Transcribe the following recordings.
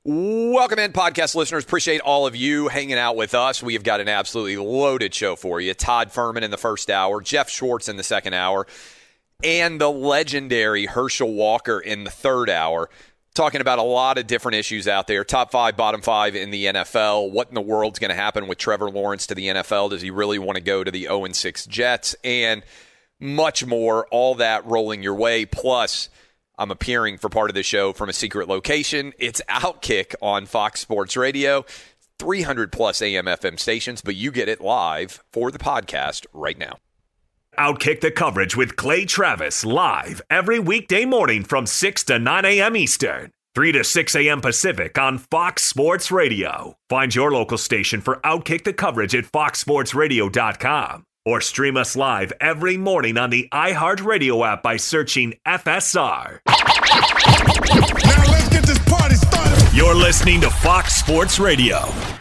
Welcome in, podcast listeners. Appreciate all of you hanging out with us. We have got an absolutely loaded show for you. Todd Furman in the first hour, Jeff Schwartz in the second hour, and the legendary Herschel Walker in the third hour. Talking about a lot of different issues out there. Top 5, bottom 5 in the NFL. What in the world's going to happen with Trevor Lawrence to the NFL? Does he really want to go to the 0-6 Jets? And much more. All that rolling your way. Plus, I'm appearing for part of the show from a secret location. It's Outkick on Fox Sports Radio, 300-plus AM FM stations, but you get it live for the podcast right now. Outkick the coverage with Clay Travis live every weekday morning from 6 to 9 a.m. Eastern, 3 to 6 a.m. Pacific on Fox Sports Radio. Find your local station for Outkick the coverage at foxsportsradio.com. Or stream us live every morning on the iHeartRadio app by searching FSR. Now let's get this party started. You're listening to Fox Sports Radio.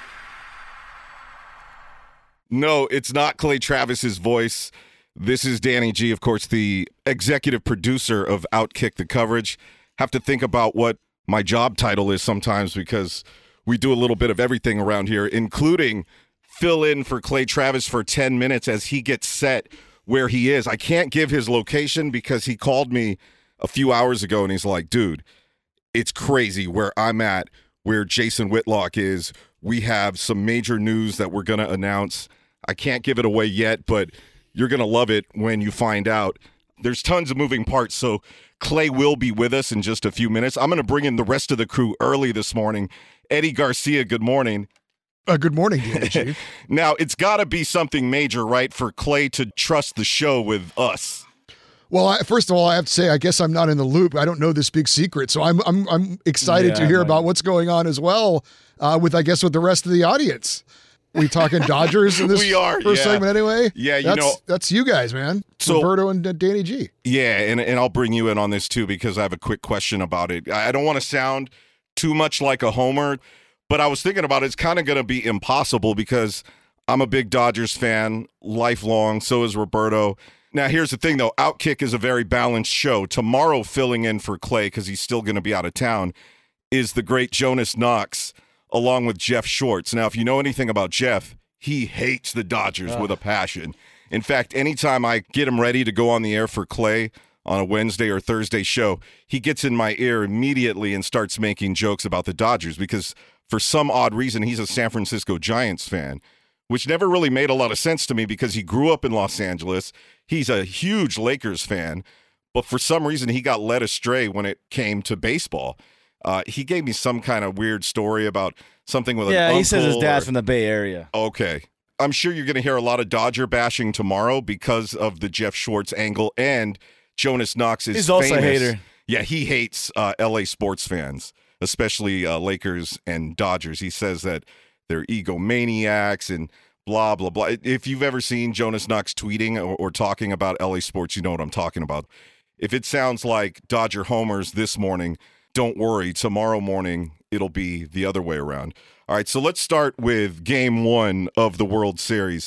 No, it's not Clay Travis's voice. This is Danny G, of course, the executive producer of Outkick the coverage. Have to think about what my job title is sometimes because we do a little bit of everything around here, including fill in for Clay Travis for 10 minutes as he gets set where he is. I can't give his location because he called me a few hours ago and he's like, dude, it's crazy where I'm at, where Jason Whitlock is. We have some major news that we're going to announce. I can't give it away yet, but you're going to love it when you find out. There's tons of moving parts, so Clay will be with us in just a few minutes. I'm going to bring in the rest of the crew early this morning. Eddie Garcia, good morning. Good morning, Danny G. Now, it's got to be something major, right, for Clay to trust the show with us. Well, first of all, I have to say, I guess I'm not in the loop. I don't know this big secret, so I'm excited to hear about what's going on as well with the rest of the audience. We talking Dodgers in this first segment anyway? Yeah, that's you guys, man. So, Roberto and Danny G. Yeah, and I'll bring you in on this too because I have a quick question about it. I don't want to sound too much like a homer, but I was thinking about it's kind of going to be impossible because I'm a big Dodgers fan, lifelong. So is Roberto. Now, here's the thing, though. Outkick is a very balanced show. Tomorrow, filling in for Clay, because he's still going to be out of town, is the great Jonas Knox, along with Jeff Schwartz. Now, if you know anything about Jeff, he hates the Dodgers with a passion. In fact, anytime I get him ready to go on the air for Clay on a Wednesday or Thursday show, he gets in my ear immediately and starts making jokes about the Dodgers because for some odd reason, he's a San Francisco Giants fan, which never really made a lot of sense to me because he grew up in Los Angeles. He's a huge Lakers fan, but for some reason, he got led astray when it came to baseball. He gave me some kind of weird story about something with an uncle. Yeah, he says his dad's from the Bay Area. Okay. I'm sure you're going to hear a lot of Dodger bashing tomorrow because of the Jeff Schwartz angle, and Jonas Knox is He's also a hater. Yeah, he hates L.A. sports fans, especially Lakers and Dodgers. He says that they're egomaniacs and blah, blah, blah. If you've ever seen Jonas Knox tweeting or talking about LA sports, you know what I'm talking about. If it sounds like Dodger homers this morning, don't worry. Tomorrow morning, it'll be the other way around. All right, so let's start with Game 1 of the World Series.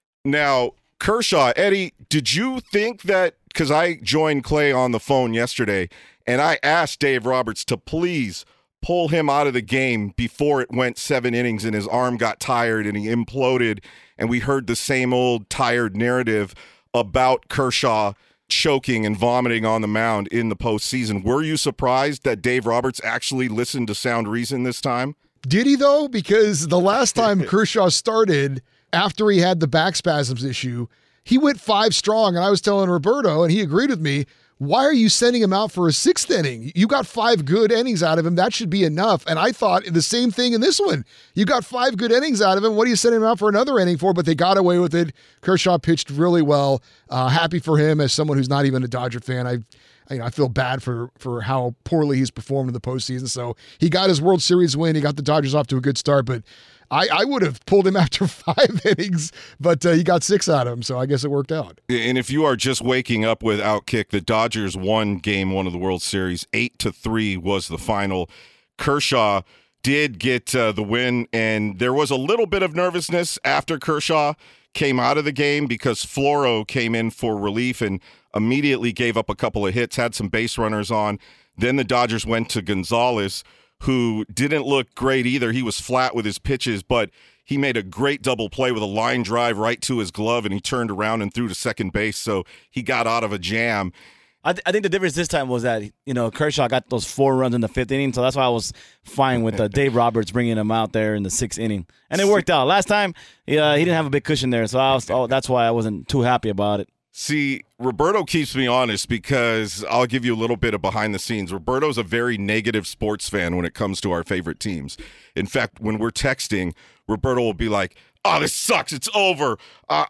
Now, Kershaw, Eddie, did you think that, because I joined Clay on the phone yesterday, and I asked Dave Roberts to please pull him out of the game before it went 7 innings and his arm got tired and he imploded, and we heard the same old tired narrative about Kershaw choking and vomiting on the mound in the postseason. Were you surprised that Dave Roberts actually listened to sound reason this time? Did he, though? Because the last time Kershaw started, after he had the back spasms issue, he went 5 strong, and I was telling Roberto, and he agreed with me, why are you sending him out for a 6th inning? You got 5 good innings out of him. That should be enough. And I thought the same thing in this one. You got 5 good innings out of him. What are you sending him out for another inning for? But they got away with it. Kershaw pitched really well. Happy for him as someone who's not even a Dodger fan. I feel bad for how poorly he's performed in the postseason. So he got his World Series win. He got the Dodgers off to a good start, but I would have pulled him after 5 innings, but he got 6 out of him, so I guess it worked out. And if you are just waking up with Outkick, the Dodgers won Game 1 of the World Series. 8-3 was the final. Kershaw did get the win, and there was a little bit of nervousness after Kershaw came out of the game because Floro came in for relief and immediately gave up a couple of hits, had some base runners on. Then the Dodgers went to Gonzalez, who didn't look great either. He was flat with his pitches, but he made a great double play with a line drive right to his glove, and he turned around and threw to second base, so he got out of a jam. I think the difference this time was that, Kershaw got those 4 runs in the 5th inning, so that's why I was fine with Dave Roberts bringing him out there in the 6th inning. And it worked out. Last time, he didn't have a big cushion there, so that's why I wasn't too happy about it. See, Roberto keeps me honest because I'll give you a little bit of behind the scenes. Roberto's a very negative sports fan when it comes to our favorite teams. In fact, when we're texting, Roberto will be like, "Oh, this sucks. It's over.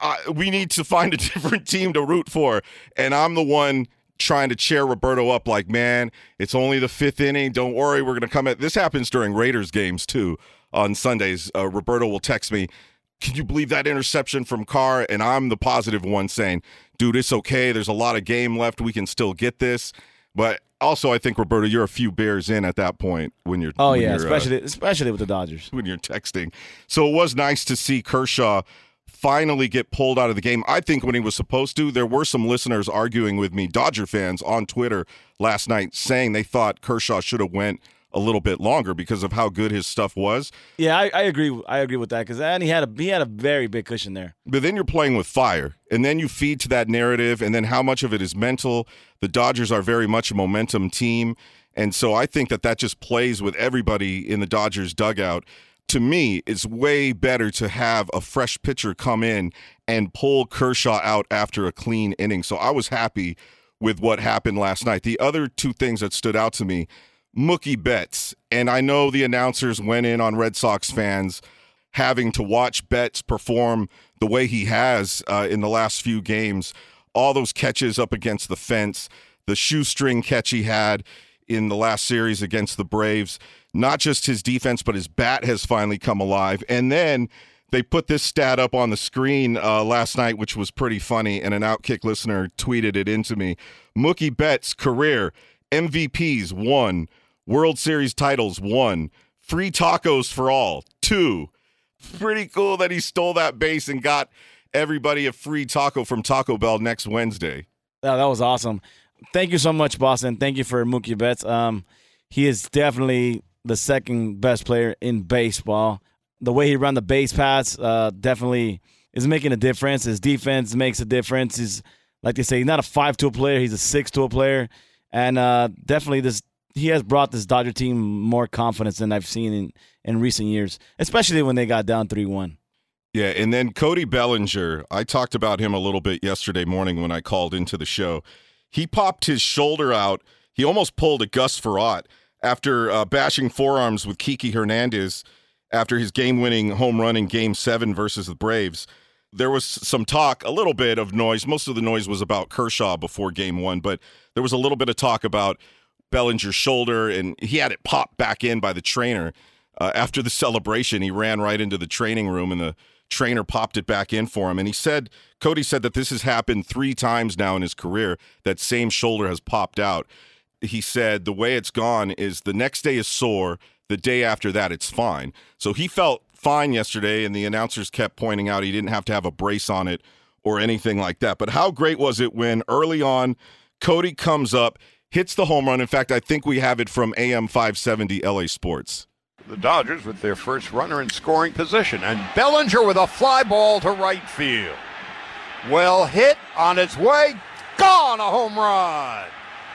We need to find a different team to root for." And I'm the one trying to cheer Roberto up like, "Man, it's only the 5th inning. Don't worry. We're going to come at." This happens during Raiders games, too. On Sundays, Roberto will text me, "Can you believe that interception from Carr?" And I'm the positive one saying, "Dude, it's okay. There's a lot of game left. We can still get this." But also, I think, Roberto, you're a few beers in at that point when you're especially with the Dodgers. When you're texting. So it was nice to see Kershaw finally get pulled out of the game. I think when he was supposed to, there were some listeners arguing with me, Dodger fans on Twitter last night, saying they thought Kershaw should have went a little bit longer because of how good his stuff was. Yeah, I agree. I agree with that because he had a very big cushion there. But then you're playing with fire, and then you feed to that narrative, and then how much of it is mental. The Dodgers are very much a momentum team, and so I think that just plays with everybody in the Dodgers dugout. To me, it's way better to have a fresh pitcher come in and pull Kershaw out after a clean inning. So I was happy with what happened last night. The other 2 things that stood out to me, Mookie Betts, and I know the announcers went in on Red Sox fans having to watch Betts perform the way he has in the last few games. All those catches up against the fence, the shoestring catch he had in the last series against the Braves, not just his defense, but his bat has finally come alive. And then they put this stat up on the screen last night, which was pretty funny, and an Outkick listener tweeted it into me. Mookie Betts' career MVPs 1, World Series titles 1, free tacos for all 2. Pretty cool that he stole that base and got everybody a free taco from Taco Bell next Wednesday. Oh, that was awesome. Thank you so much, Boston. Thank you for Mookie Betts. He is definitely the second best player in baseball. The way he ran the base paths definitely is making a difference. His defense makes a difference. He's, like they say, he's not a 5-tool player. He's a 6-tool player. And definitely he has brought this Dodger team more confidence than I've seen in recent years, especially when they got down 3-1. Yeah, and then Cody Bellinger, I talked about him a little bit yesterday morning when I called into the show. He popped his shoulder out. He almost pulled a Gus Frerotte after bashing forearms with Kiki Hernandez after his game-winning home run in Game 7 versus the Braves. There was some talk, a little bit of noise. Most of the noise was about Kershaw before Game 1, but there was a little bit of talk about Bellinger's shoulder, and he had it popped back in by the trainer. After the celebration, he ran right into the training room, and the trainer popped it back in for him. And Cody said that this has happened 3 times now in his career, that same shoulder has popped out. He said the way it's gone is the next day is sore, the day after that it's fine. So he felt fine yesterday, and the announcers kept pointing out he didn't have to have a brace on it or anything like that. But how great was it when early on Cody comes up, hits the home run? In fact, I think we have it from AM 570 LA Sports. The Dodgers with their first runner in scoring position, and Bellinger with a fly ball to right field. Well hit, on its way, gone, a home run.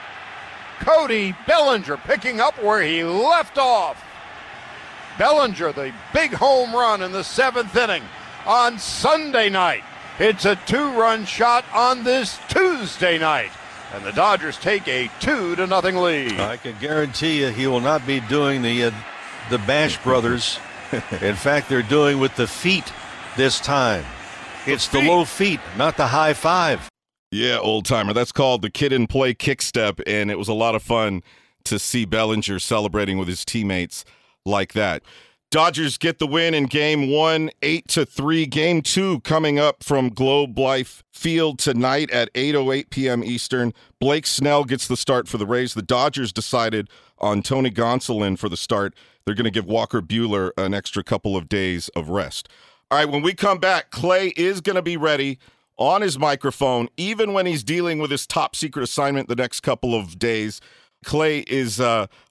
Cody Bellinger picking up where he left off. Bellinger, the big home run in the 7th inning on Sunday night. It's a 2-run shot on this Tuesday night, and the Dodgers take a 2-0 lead. I can guarantee you he will not be doing the Bash Brothers. In fact, they're doing with the feet this time. It's the low feet, not the high five. Yeah, old timer. That's called the Kid and Play kick step, and it was a lot of fun to see Bellinger celebrating with his teammates like that. Dodgers get the win in Game 1, 8-3. Game 2 coming up from Globe Life Field tonight at 8:08 p.m. Eastern. Blake Snell gets the start for the Rays. The Dodgers decided on Tony Gonsolin for the start. They're going to give Walker Buehler an extra couple of days of rest. All right, when we come back, Clay is going to be ready on his microphone, even when he's dealing with his top secret assignment the next couple of days. Clay is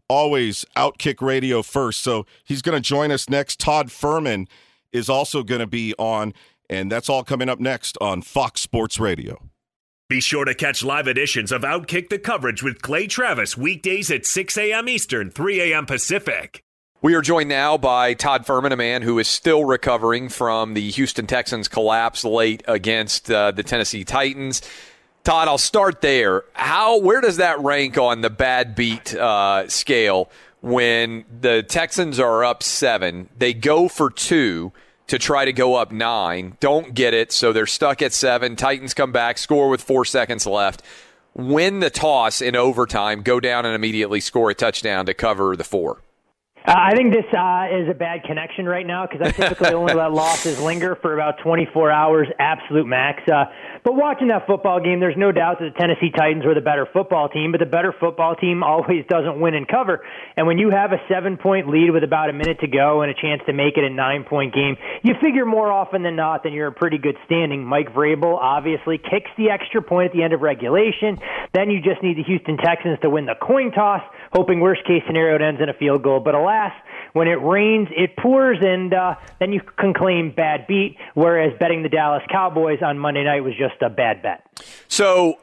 always Outkick Radio first. So he's going to join us next. Todd Furman is also going to be on, and that's all coming up next on Fox Sports Radio. Be sure to catch live editions of Outkick the Coverage with Clay Travis weekdays at 6 a.m. Eastern, 3 a.m. Pacific. We are joined now by Todd Furman, a man who is still recovering from the Houston Texans' collapse late against the Tennessee Titans. Todd, I'll start there. Where does that rank on the bad beat scale when the Texans are up 7? They go for 2 to try to go up 9, don't get it, so they're stuck at 7. Titans come back, score with 4 seconds left, win the toss in overtime, go down and immediately score a touchdown to cover the 4. I think this is a bad connection right now because I typically only let losses linger for about 24 hours, absolute max. But watching that football game, there's no doubt that the Tennessee Titans were the better football team, but the better football team always doesn't win and cover. And when you have a 7-point lead with about a minute to go and a chance to make it a 9-point game, you figure more often than not that you're in pretty good standing. Mike Vrabel obviously kicks the extra point at the end of regulation. Then you just need the Houston Texans to win the coin toss, hoping worst-case scenario it ends in a field goal. But alas, when it rains, it pours, and then you can claim bad beat, whereas betting the Dallas Cowboys on Monday night was just a bad bet. So,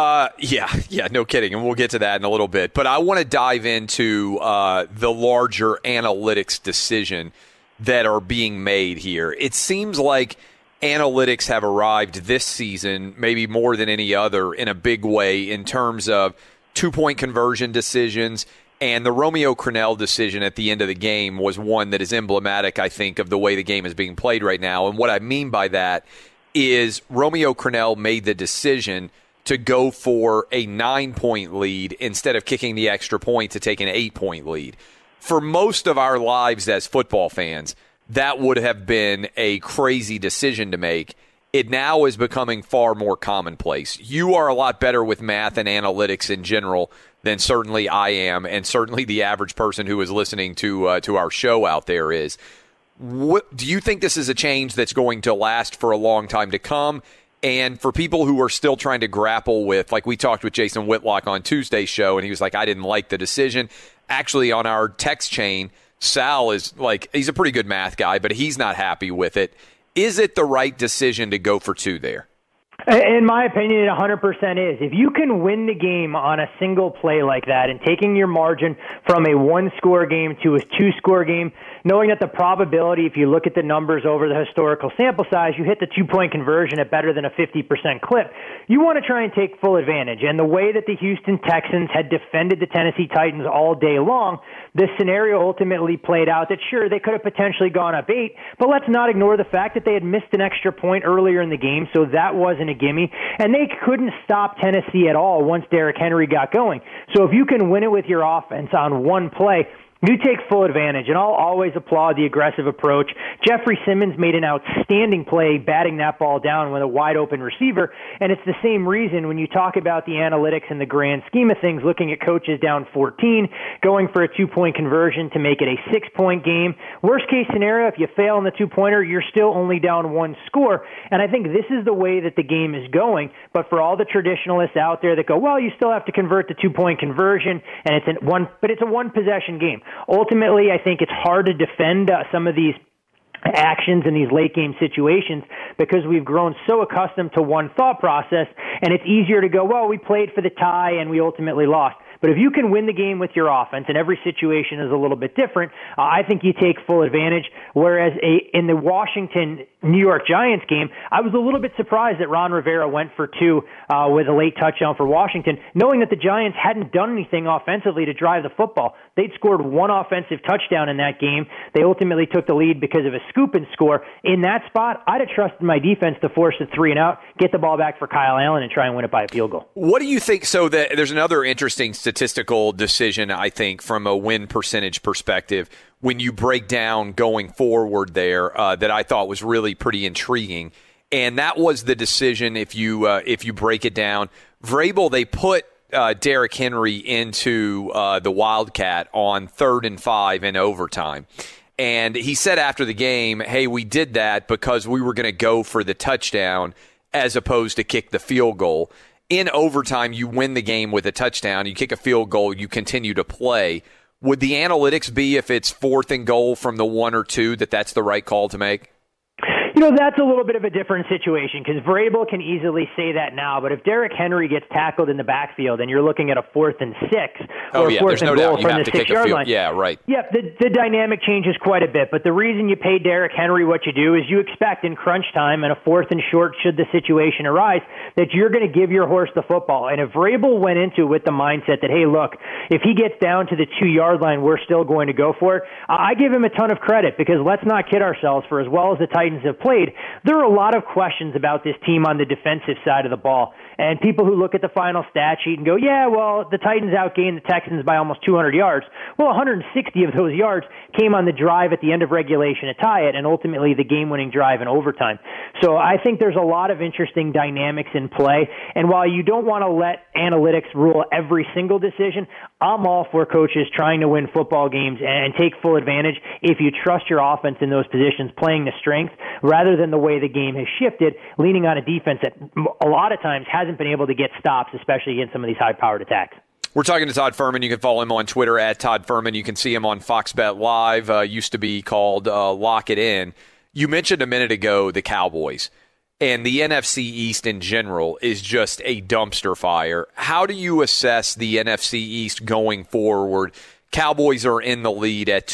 yeah, no kidding, and we'll get to that in a little bit. But I want to dive into the larger analytics decision that are being made here. It seems like analytics have arrived this season, maybe more than any other, in a big way in terms of two-point conversion decisions. And the Romeo Crennel decision at the end of the game was one that is emblematic, I think, of the way the game is being played right now. And what I mean by that is Romeo Crennel made the decision to go for a 9-point lead instead of kicking the extra point to take an 8-point lead. For most of our lives as football fans, that would have been a crazy decision to make. It now is becoming far more commonplace. You are a lot better with math and analytics in general than certainly I am, and certainly the average person who is listening to our show out there is. Do you think this is a change that's going to last for a long time to come? And for people who are still trying to grapple with, like we talked with Jason Whitlock on Tuesday's show, and he was like, I didn't like the decision. Actually, on our text chain, Sal is like, he's a pretty good math guy, but he's not happy with it. Is it the right decision to go for 2 there? In my opinion, it 100% is. If you can win the game on a single play like that and taking your margin from a 1-score game to a 2-score game, knowing that the probability, if you look at the numbers over the historical sample size, you hit the 2-point conversion at better than a 50% clip, you want to try and take full advantage. And the way that the Houston Texans had defended the Tennessee Titans all day long, this scenario ultimately played out that, sure, they could have potentially gone up 8, but let's not ignore the fact that they had missed an extra point earlier in the game, so that wasn't a gimme. And they couldn't stop Tennessee at all once Derrick Henry got going. So if you can win it with your offense on one play, you take full advantage, and I'll always applaud the aggressive approach. Jeffrey Simmons made an outstanding play batting that ball down with a wide-open receiver, and it's the same reason when you talk about the analytics in the grand scheme of things, looking at coaches down 14, going for a 2-point conversion to make it a 6-point game. Worst-case scenario, if you fail on the 2-pointer, you're still only down 1 score, and I think this is the way that the game is going, but for all the traditionalists out there that go, well, you still have to convert the 2-point conversion, and it's a one-possession game. Ultimately, I think it's hard to defend some of these actions in these late-game situations because we've grown so accustomed to one thought process, and it's easier to go, well, we played for the tie and we ultimately lost. But if you can win the game with your offense, and every situation is a little bit different, I think you take full advantage. Whereas in the Washington-New York Giants game, I was a little bit surprised that Ron Rivera went for 2 with a late touchdown for Washington, knowing that the Giants hadn't done anything offensively to drive the football. They'd scored 1 offensive touchdown in that game. They ultimately took the lead because of a scoop and score. In that spot, I'd have trusted my defense to force a 3-and-out, get the ball back for Kyle Allen, and try and win it by a field goal. What do you think? So there's another interesting statistical decision, I think, from a win percentage perspective when you break down going forward there that I thought was really pretty intriguing. And that was the decision, if you break it down. Vrabel, they put Derrick Henry into the Wildcat on 3rd and 5 in overtime. And he said after the game, hey, we did that because we were going to go for the touchdown as opposed to kick the field goal. In overtime, you win the game with a touchdown. You kick a field goal, you continue to play. would the analytics be if it's 4th and goal from the 1 or 2 that's the right call to make? That's a little bit of a different situation because Vrabel can easily say that now. But if Derrick Henry gets tackled in the backfield and you're looking at a 4th and 6 or 4th and goal from the 6-yard line, yeah, right. Yeah, the dynamic changes quite a bit. But the reason you pay Derrick Henry what you do is you expect in crunch time and a 4th and short, should the situation arise, that you're going to give your horse the football. And if Vrabel went into it with the mindset that, hey, look, if he gets down to the 2-yard line, we're still going to go for it, I give him a ton of credit because let's not kid ourselves. For as well as the Titans have played, there are a lot of questions about this team on the defensive side of the ball. And people who look at the final stat sheet and go, yeah, well, the Titans outgained the Texans by almost 200 yards. Well, 160 of those yards came on the drive at the end of regulation to tie it, and ultimately the game-winning drive in overtime. So I think there's a lot of interesting dynamics in play. And while you don't want to let analytics rule every single decision, I'm all for coaches trying to win football games and take full advantage if you trust your offense in those positions, playing the strength, rather than the way the game has shifted, leaning on a defense that a lot of times hasn't been able to get stops, especially against some of these high-powered attacks. We're talking to Todd Furman. You can follow him on Twitter at Todd Furman. You can see him on Fox Bet Live, used to be called Lock It In. You mentioned a minute ago the Cowboys, and the NFC East in general is just a dumpster fire. How do you assess the NFC East going forward? Cowboys are in the lead at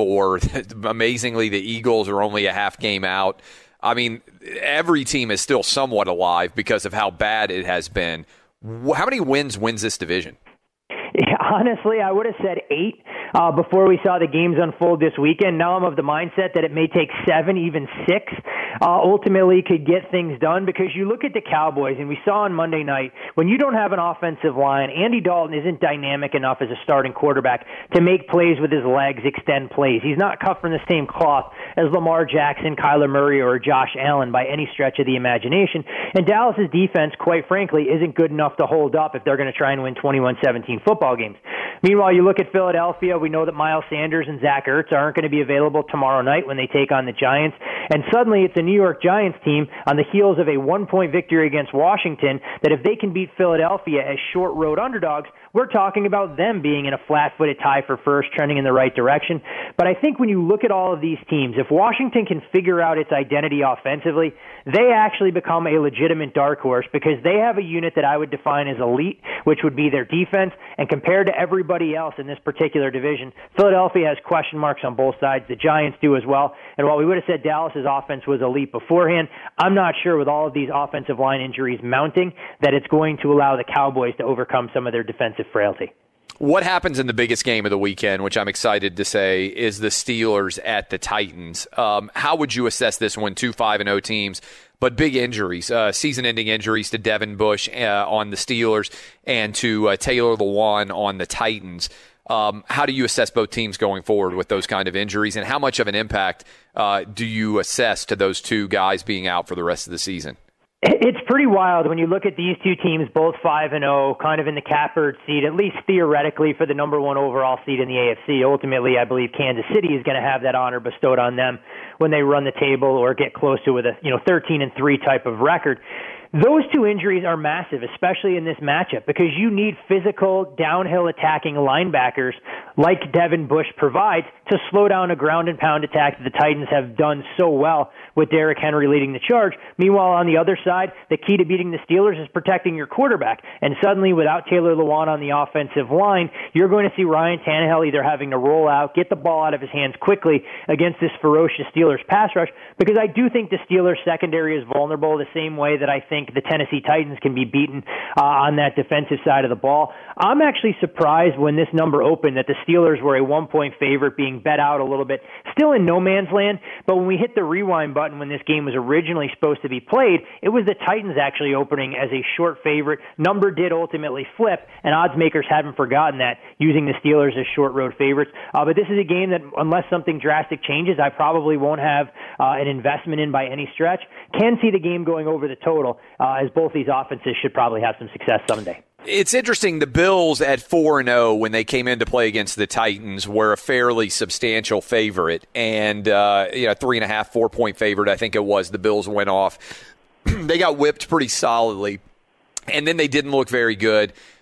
2-4. Amazingly, the Eagles are only a half game out. I mean, every team is still somewhat alive because of how bad it has been. How many wins this division? Yeah, honestly, I would have said 8 before we saw the games unfold this weekend. Now I'm of the mindset that it may take 7, even 6, ultimately could get things done, because you look at the Cowboys, and we saw on Monday night, when you don't have an offensive line, Andy Dalton isn't dynamic enough as a starting quarterback to make plays with his legs, extend plays. He's not cut from the same cloth as Lamar Jackson, Kyler Murray, or Josh Allen by any stretch of the imagination. And Dallas's defense, quite frankly, isn't good enough to hold up if they're going to try and win 21-17 football games. Meanwhile, you look at Philadelphia, we know that Miles Sanders and Zach Ertz aren't going to be available tomorrow night when they take on the Giants. And suddenly it's a New York Giants team on the heels of a 1-point victory against Washington that if they can beat Philadelphia as short road underdogs, we're talking about them being in a flat-footed tie for first, trending in the right direction. But I think when you look at all of these teams, if Washington can figure out its identity offensively, they actually become a legitimate dark horse, because they have a unit that I would define as elite, which would be their defense. And compared to everybody else in this particular division, Philadelphia has question marks on both sides. The Giants do as well. And while we would have said Dallas's offense was elite beforehand, I'm not sure with all of these offensive line injuries mounting that it's going to allow the Cowboys to overcome some of their defensive frailty. What happens in the biggest game of the weekend, which I'm excited to say, is the Steelers at the Titans. How would you assess this one? 2-5-0 teams, but big injuries, season-ending injuries to Devin Bush on the Steelers and to Taylor Lewan on the Titans. How do you assess both teams going forward with those kind of injuries, and how much of an impact do you assess to those two guys being out for the rest of the season? It's pretty wild when you look at these two teams, both 5-0, kind of in the catbird seat, at least theoretically, for the number 1 overall seed in the AFC. Ultimately, I believe Kansas City is going to have that honor bestowed on them when they run the table or get close to with a 13-3 type of record. Those two injuries are massive, especially in this matchup, because you need physical, downhill attacking linebackers like Devin Bush provides to slow down a ground and pound attack that the Titans have done so well with Derrick Henry leading the charge. Meanwhile, on the other side, the key to beating the Steelers is protecting your quarterback. And suddenly, without Taylor Lewan on the offensive line, you're going to see Ryan Tannehill either having to roll out, get the ball out of his hands quickly against this ferocious Steelers pass rush, because I do think the Steelers secondary is vulnerable the same way that I think the Tennessee Titans can be beaten on that defensive side of the ball. I'm actually surprised when this number opened that the Steelers were a 1-point favorite, being bet out a little bit, still in no man's land. But when we hit the rewind button when this game was originally supposed to be played, it was the Titans actually opening as a short favorite. Number did ultimately flip, and odds makers haven't forgotten that, using the Steelers as short road favorites. But this is a game that, unless something drastic changes, I probably won't have an investment in by any stretch. Can see the game going over the total, as both these offenses should probably have some success someday. It's interesting. The Bills at 4-0 when they came in to play against the Titans were a fairly substantial favorite, and 3.5, 4-point favorite. I think it was. The Bills went off. They got whipped pretty solidly, and then they didn't look very good.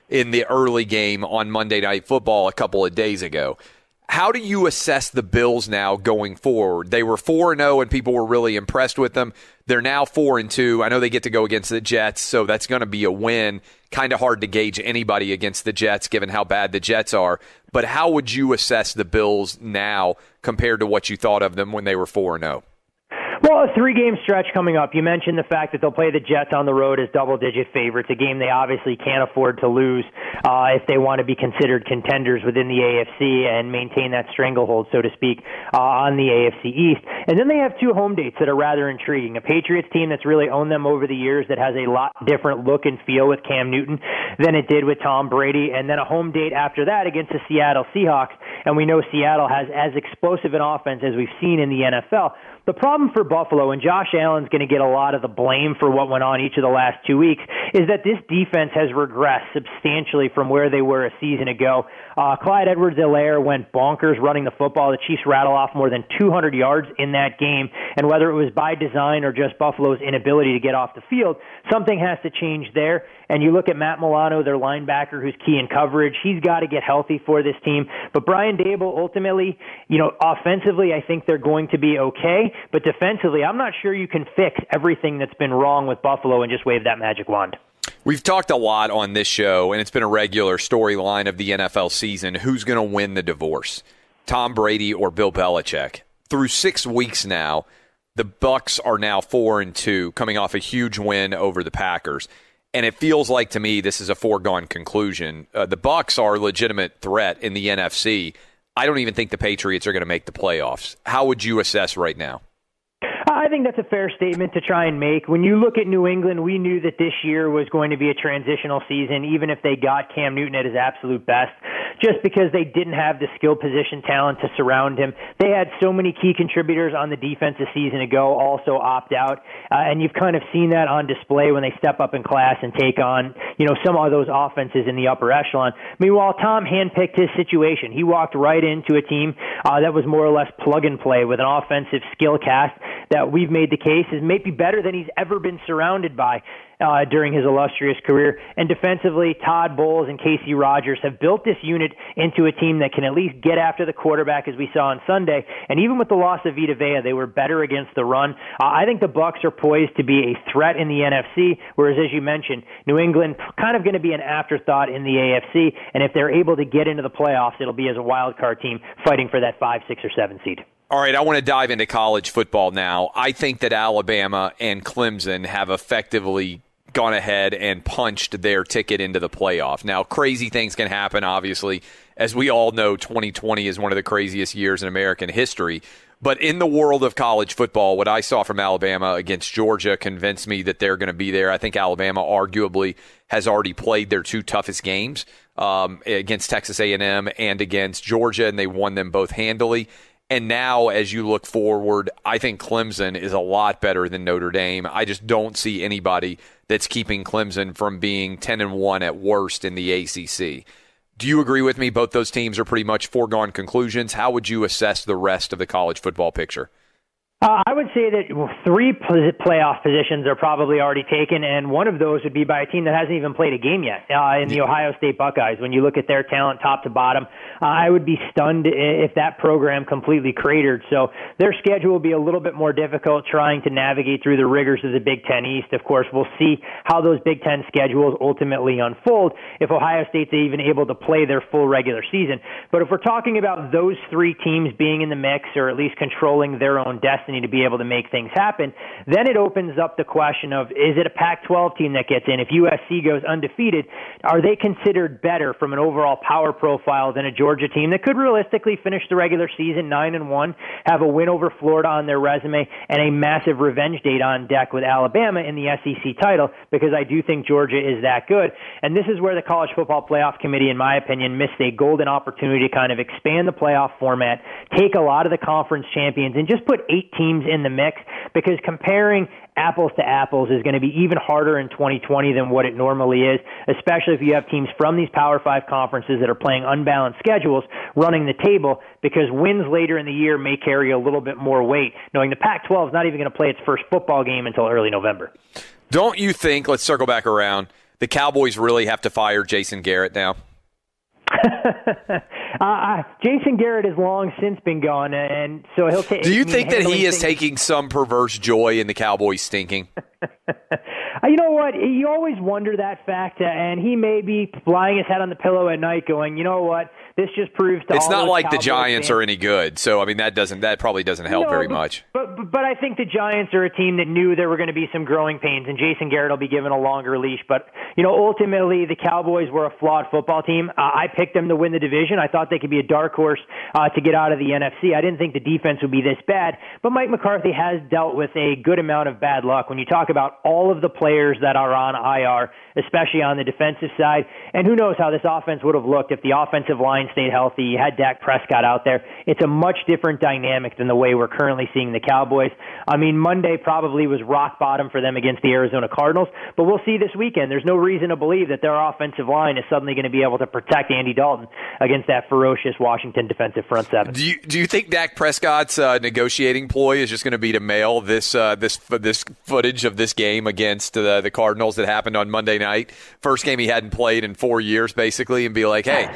in the early game on Monday Night Football a couple of days ago. How do you assess the Bills now going forward? They were 4-0 and people were really impressed with them. They're now 4-2. I know they get to go against the Jets, so that's going to be a win. Kind of hard to gauge anybody against the Jets given how bad the Jets are. But how would you assess the Bills now compared to what you thought of them when they were 4-0? Well, a 3-game stretch coming up. You mentioned the fact that they'll play the Jets on the road as double-digit favorites, a game they obviously can't afford to lose if they want to be considered contenders within the AFC and maintain that stranglehold, so to speak, on the AFC East. And then they have 2 home dates that are rather intriguing. A Patriots team that's really owned them over the years that has a lot different look and feel with Cam Newton than it did with Tom Brady. And then a home date after that against the Seattle Seahawks. And we know Seattle has as explosive an offense as we've seen in the NFL. The problem for Buffalo, and Josh Allen's going to get a lot of the blame for what went on each of the last 2 weeks, is that this defense has regressed substantially from where they were a season ago. Clyde Edwards-Helaire went bonkers running the football. The Chiefs rattle off more than 200 yards in that game, and whether it was by design or just Buffalo's inability to get off the field, something has to change there. And you look at Matt Milano, their linebacker, who's key in coverage. He's got to get healthy for this team. But Brian Daboll, ultimately, offensively, I think they're going to be okay. But defensively, I'm not sure you can fix everything that's been wrong with Buffalo and just wave that magic wand. We've talked a lot on this show, and it's been a regular storyline of the NFL season. Who's going to win the divorce, Tom Brady or Bill Belichick? Through 6 weeks now, the Bucs are now 4-2, coming off a huge win over the Packers. And it feels like to me this is a foregone conclusion. The Bucs are a legitimate threat in the NFC. I don't even think the Patriots are going to make the playoffs. How would you assess right now? I think that's a fair statement to try and make. When you look at New England, we knew that this year was going to be a transitional season, even if they got Cam Newton at his absolute best, just because they didn't have the skill position talent to surround him. They had so many key contributors on the defense a season ago also opt out, and you've kind of seen that on display when they step up in class and take on, some of those offenses in the upper echelon. Meanwhile, Tom handpicked his situation. He walked right into a team that was more or less plug and play with an offensive skill cast that we've made the case is maybe better than he's ever been surrounded by during his illustrious career. And defensively, Todd Bowles and Casey Rogers have built this unit into a team that can at least get after the quarterback, as we saw on Sunday. And even with the loss of Vita Vea, they were better against the run. I think the Bucs are poised to be a threat in the NFC, whereas, as you mentioned, New England kind of going to be an afterthought in the AFC. And if they're able to get into the playoffs, it'll be as a wild card team fighting for that 5, 6, or 7 seed. All right, I want to dive into college football now. I think that Alabama and Clemson have effectively gone ahead and punched their ticket into the playoff. Now, crazy things can happen, obviously. As we all know, 2020 is one of the craziest years in American history. But in the world of college football, what I saw from Alabama against Georgia convinced me that they're going to be there. I think Alabama arguably has already played their 2 toughest games against Texas A&M and against Georgia, and they won them both handily. And now, as you look forward, I think Clemson is a lot better than Notre Dame. I just don't see anybody that's keeping Clemson from being 10-1 at worst in the ACC. Do you agree with me? Both those teams are pretty much foregone conclusions. How would you assess the rest of the college football picture? I would say that 3 playoff positions are probably already taken, and one of those would be by a team that hasn't even played a game yet in the Ohio State Buckeyes. When you look at their talent top to bottom, I would be stunned if that program completely cratered. So their schedule will be a little bit more difficult trying to navigate through the rigors of the Big Ten East. Of course, we'll see how those Big Ten schedules ultimately unfold if Ohio State's even able to play their full regular season. But if we're talking about those 3 teams being in the mix or at least controlling their own destiny to be able to make things happen, then it opens up the question of, is it a Pac-12 team that gets in? If USC goes undefeated, are they considered better from an overall power profile than a Georgia team that could realistically finish the regular season 9-1, have a win over Florida on their resume, and a massive revenge date on deck with Alabama in the SEC title? Because I do think Georgia is that good. And this is where the College Football Playoff Committee, in my opinion, missed a golden opportunity to kind of expand the playoff format, take a lot of the conference champions, and just put 8 teams in the mix, because comparing apples to apples is going to be even harder in 2020 than what it normally is, especially if you have teams from these Power 5 conferences that are playing unbalanced schedules running the table, because wins later in the year may carry a little bit more weight, knowing the Pac-12 is not even going to play its first football game until early November. Don't you think, let's circle back around, the Cowboys really have to fire Jason Garrett now? Jason Garrett has long since been gone, and so he'll take. Do you think that he is taking some perverse joy in the Cowboys stinking? You know what? You always wonder that fact, and he may be lying his head on the pillow at night going, you know what? This just proves to it's all not those like Cowboys the Giants fans. are any good. So, I mean, that probably doesn't help very much. But I think the Giants are a team that knew there were going to be some growing pains, and Jason Garrett will be given a longer leash. But, ultimately, the Cowboys were a flawed football team. I picked them to win the division. I thought they could be a dark horse to get out of the NFC. I didn't think the defense would be this bad. But Mike McCarthy has dealt with a good amount of bad luck when you talk about all of the players that are on IR, especially on the defensive side. And who knows how this offense would have looked if the offensive line stayed healthy. You had Dak Prescott out there. It's a much different dynamic than the way we're currently seeing the Cowboys. I mean, Monday probably was rock bottom for them against the Arizona Cardinals, but we'll see this weekend. There's no reason to believe that their offensive line is suddenly going to be able to protect Andy Dalton against that ferocious Washington defensive front seven. Do you think Dak Prescott's negotiating ploy is just going to be to mail this footage of this game against the Cardinals that happened on Monday night, first game he hadn't played in 4 years, basically, and be like, hey,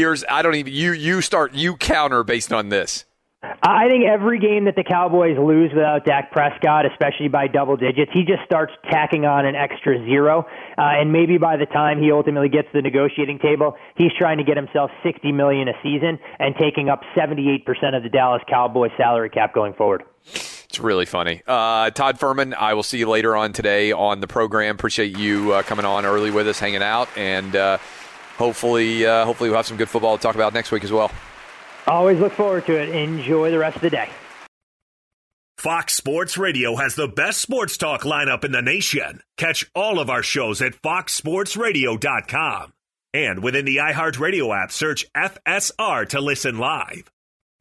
you counter based on this? I think every game that the Cowboys lose without Dak Prescott, especially by double digits, he just starts tacking on an extra zero. And maybe by the time he ultimately gets to the negotiating table, he's trying to get himself $60 million a season and taking up 78% of the Dallas Cowboys salary cap going forward. It's really funny. Todd Furman, I will see you later on today on the program. Appreciate you coming on early with us, hanging out, and hopefully we'll have some good football to talk about next week as well. Always look forward to it. Enjoy the rest of the day. Fox Sports Radio has the best sports talk lineup in the nation. Catch all of our shows at foxsportsradio.com. And within the iHeartRadio app, search FSR to listen live.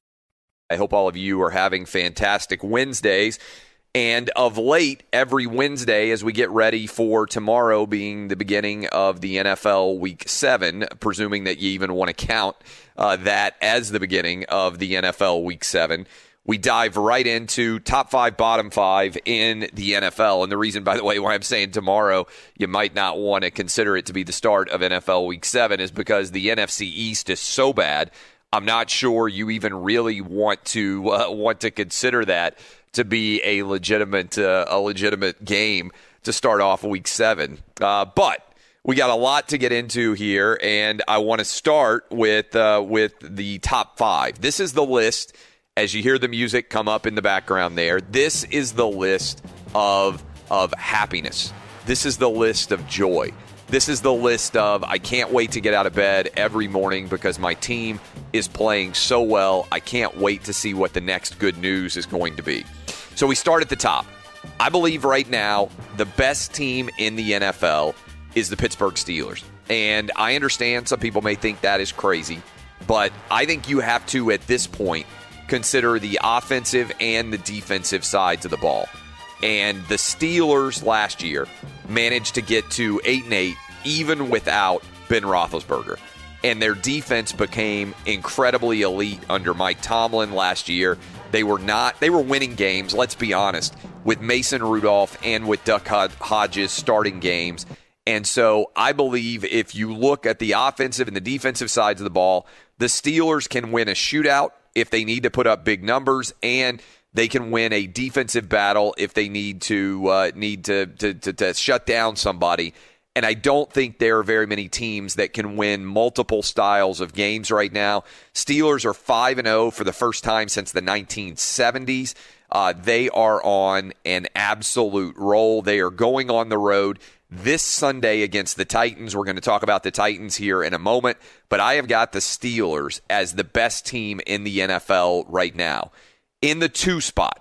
I hope all of you are having fantastic Wednesdays. And of late, every Wednesday, as we get ready for tomorrow being the beginning of the NFL Week 7, presuming that you even want to count that as the beginning of the NFL Week 7, we dive right into top 5, bottom 5 in the NFL. And the reason, by the way, why I'm saying tomorrow you might not want to consider it to be the start of NFL Week 7 is because the NFC East is so bad. I'm not sure you even really want to consider that to be a legitimate game to start off Week 7. But we got a lot to get into here, and I want to start with the top 5. This is the list. As you hear the music come up in the background there, this is the list of happiness. This is the list of joy. This is the list of I can't wait to get out of bed every morning because my team is playing so well. I can't wait to see what the next good news is going to be. So we start at the top. I believe right now the best team in the NFL is the Pittsburgh Steelers. And I understand some people may think that is crazy, but I think you have to, at this point, consider the offensive and the defensive sides of the ball. And the Steelers last year managed to get to 8-8 even without Ben Roethlisberger. And their defense became incredibly elite under Mike Tomlin last year. They were winning games, let's be honest, with Mason Rudolph and with Duck Hodges starting games. And so I believe if you look at the offensive and the defensive sides of the ball, the Steelers can win a shootout if they need to put up big numbers, and they can win a defensive battle if they need to shut down somebody. And I don't think there are very many teams that can win multiple styles of games right now. Steelers are 5-0 for the first time since the 1970s. They are on an absolute roll. They are going on the road this Sunday against the Titans. We're going to talk about the Titans here in a moment, but I have got the Steelers as the best team in the NFL right now. In the 2 spot,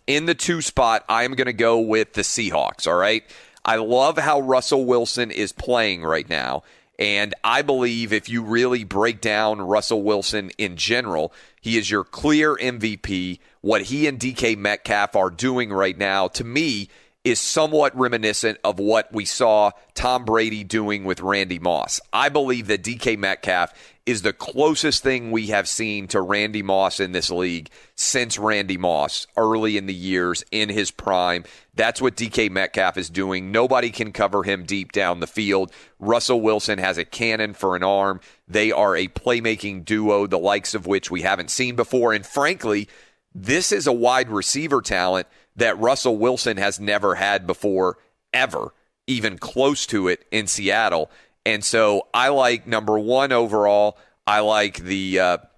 I am going to go with the Seahawks, all right? I love how Russell Wilson is playing right now, and I believe if you really break down Russell Wilson in general, he is your clear MVP. What he and DK Metcalf are doing right now, to me, is somewhat reminiscent of what we saw Tom Brady doing with Randy Moss. I believe that DK Metcalf is the closest thing we have seen to Randy Moss in this league since Randy Moss early in the years in his prime. That's what DK Metcalf is doing. Nobody can cover him deep down the field. Russell Wilson has a cannon for an arm. They are a playmaking duo, the likes of which we haven't seen before. And frankly, this is a wide receiver talent that Russell Wilson has never had before, ever, even close to it in Seattle. And so I like number one overall. I like the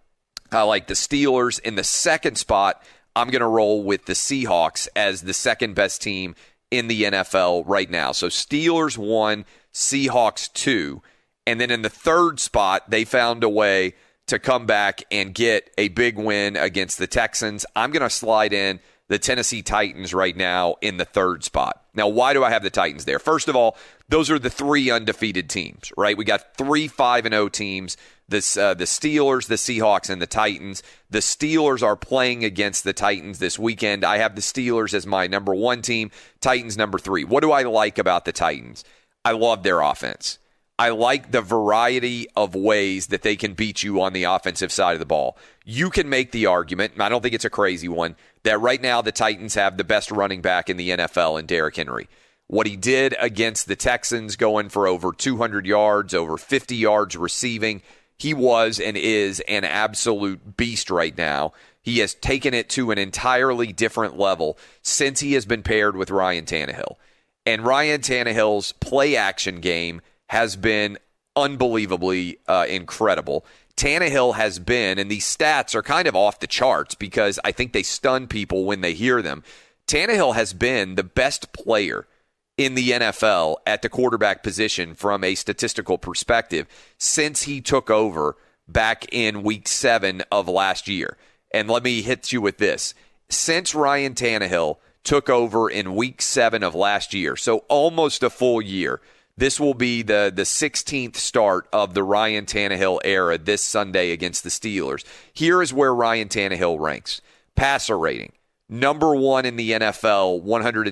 Steelers. In the second spot, I'm going to roll with the Seahawks as the second best team in the NFL right now. So Steelers 1, Seahawks 2. And then in the third spot, they found a way to come back and get a big win against the Texans. I'm going to slide in the Tennessee Titans right now in the third spot. Now, why do I have the Titans there? First of all, those are the three undefeated teams, right? We got 3 5-0 teams, the Steelers, the Seahawks, and the Titans. The Steelers are playing against the Titans this weekend. I have the Steelers as my number 1 team, Titans number 3. What do I like about the Titans? I love their offense. I like the variety of ways that they can beat you on the offensive side of the ball. You can make the argument, and I don't think it's a crazy one, that right now the Titans have the best running back in the NFL in Derrick Henry. What he did against the Texans, going for over 200 yards, over 50 yards receiving, he was and is an absolute beast right now. He has taken it to an entirely different level since he has been paired with Ryan Tannehill. And Ryan Tannehill's play-action game has been unbelievably incredible. Tannehill has been, and these stats are kind of off the charts because I think they stun people when they hear them. Tannehill has been the best player in the NFL at the quarterback position from a statistical perspective since he took over back in week 7 of last year. And let me hit you with this. Since Ryan Tannehill took over in week 7 of last year, so almost a full year, this will be the 16th start of the Ryan Tannehill era this Sunday against the Steelers. Here is where Ryan Tannehill ranks. Passer rating, number 1 in the NFL,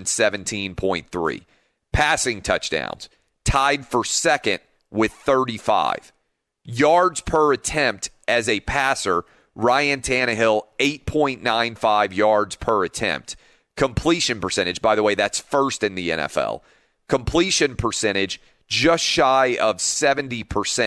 117.3. Passing touchdowns, tied for second with 35. Yards per attempt as a passer, Ryan Tannehill, 8.95 yards per attempt. Completion percentage, by the way, that's first in the NFL. Completion percentage, just shy of 70%,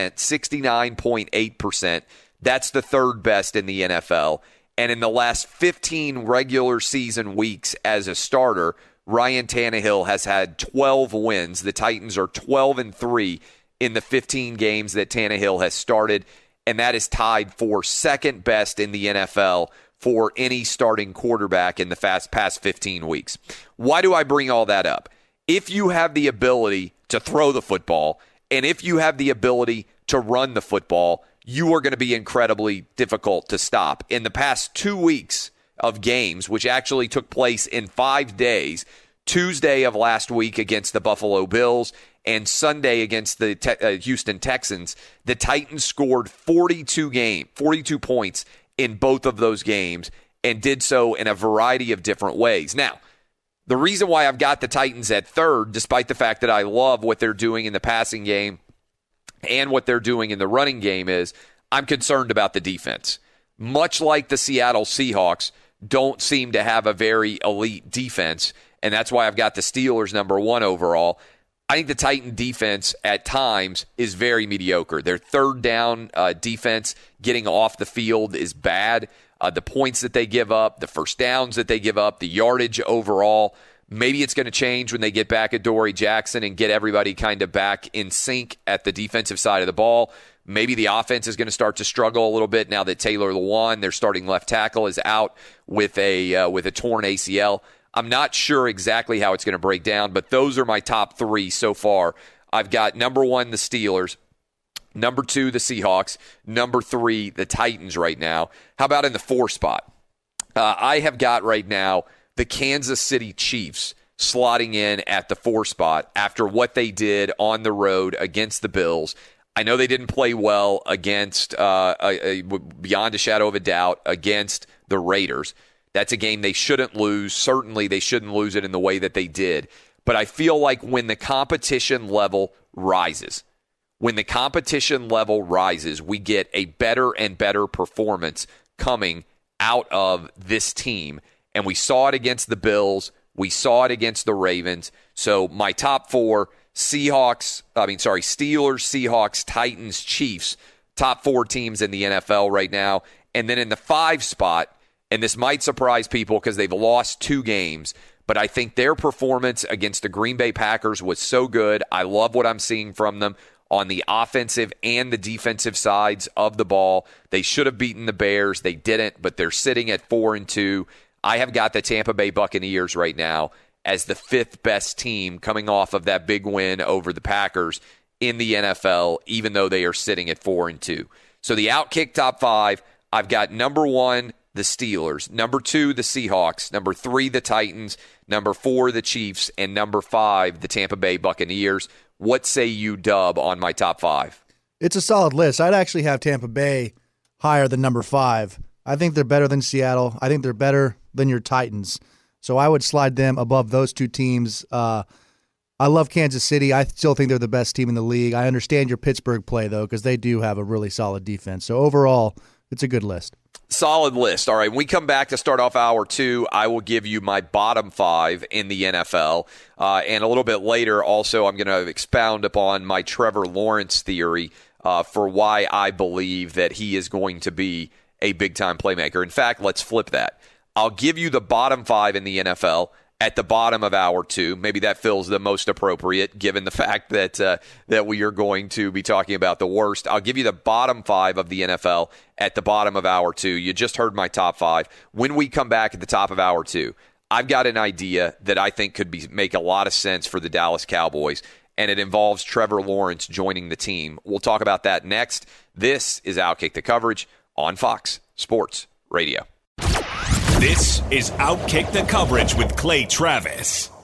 69.8%. That's the third best in the NFL. And in the last 15 regular season weeks as a starter, Ryan Tannehill has had 12 wins. The Titans are 12-3 in the 15 games that Tannehill has started, and that is tied for second best in the NFL for any starting quarterback in the past 15 weeks. Why do I bring all that up? If you have the ability to throw the football, and if you have the ability to run the football, you are going to be incredibly difficult to stop. In the past 2 weeks of games, which actually took place in 5 days, Tuesday of last week against the Buffalo Bills and Sunday against the Houston Texans, the Titans scored 42 points in both of those games and did so in a variety of different ways. Now, the reason why I've got the Titans at third, despite the fact that I love what they're doing in the passing game and what they're doing in the running game, is I'm concerned about the defense. Much like the Seattle Seahawks don't seem to have a very elite defense, and that's why I've got the Steelers number 1 overall. I think the Titan defense at times is very mediocre. Their third down defense getting off the field is bad. The points that they give up, the first downs that they give up, the yardage overall. Maybe it's going to change when they get back at Dory Jackson and get everybody kind of back in sync at the defensive side of the ball. Maybe the offense is going to start to struggle a little bit now that Taylor Lewan, their starting left tackle, is out with a torn ACL. I'm not sure exactly how it's going to break down, but those are my top 3 so far. I've got number 1, the Steelers, number 2, the Seahawks, number 3, the Titans right now. How about in the 4 spot? I have got right now the Kansas City Chiefs slotting in at the 4 spot after what they did on the road against the Bills. I know they didn't play well against, beyond a shadow of a doubt, against the Raiders. That's a game they shouldn't lose. Certainly they shouldn't lose it in the way that they did. But I feel like when the competition level rises, when the competition level rises, we get a better and better performance coming out of this team. And we saw it against the Bills. We saw it against the Ravens. So my top 4, Steelers, Seahawks, Titans, Chiefs, top 4 teams in the NFL right now. And then in the 5 spot, and this might surprise people because they've lost 2 games, but I think their performance against the Green Bay Packers was so good. I love what I'm seeing from them on the offensive and the defensive sides of the ball. They should have beaten the Bears. They didn't, but they're sitting at 4-2. I have got the Tampa Bay Buccaneers right now as the 5th best team coming off of that big win over the Packers in the NFL, even though they are sitting at 4-2. So the Outkick top 5, I've got number 1, the Steelers, number 2, the Seahawks, number 3, the Titans, number 4, the Chiefs, and number 5, the Tampa Bay Buccaneers. What say you, Dub, on my top 5? It's a solid list. I'd actually have Tampa Bay higher than number 5. I think they're better than Seattle. I think they're better than your Titans. So I would slide them above those 2 teams. I love Kansas City. I still think they're the best team in the league. I understand your Pittsburgh play, though, because they do have a really solid defense. So overall, it's a good list. Solid list. All right, when we come back to start off hour 2, I will give you my bottom 5 in the NFL. And a little bit later, also, I'm going to expound upon my Trevor Lawrence theory for why I believe that he is going to be a big-time playmaker. In fact, let's flip that. I'll give you the bottom 5 in the NFL at the bottom of hour 2. Maybe that feels the most appropriate given the fact that that we are going to be talking about the worst. I'll give you the bottom 5 of the NFL at the bottom of hour 2. You just heard my top 5. When we come back at the top of hour 2, I've got an idea that I think could make a lot of sense for the Dallas Cowboys, and it involves Trevor Lawrence joining the team. We'll talk about that next. This is Outkick the Coverage on Fox Sports Radio. This is Outkick the Coverage with Clay Travis.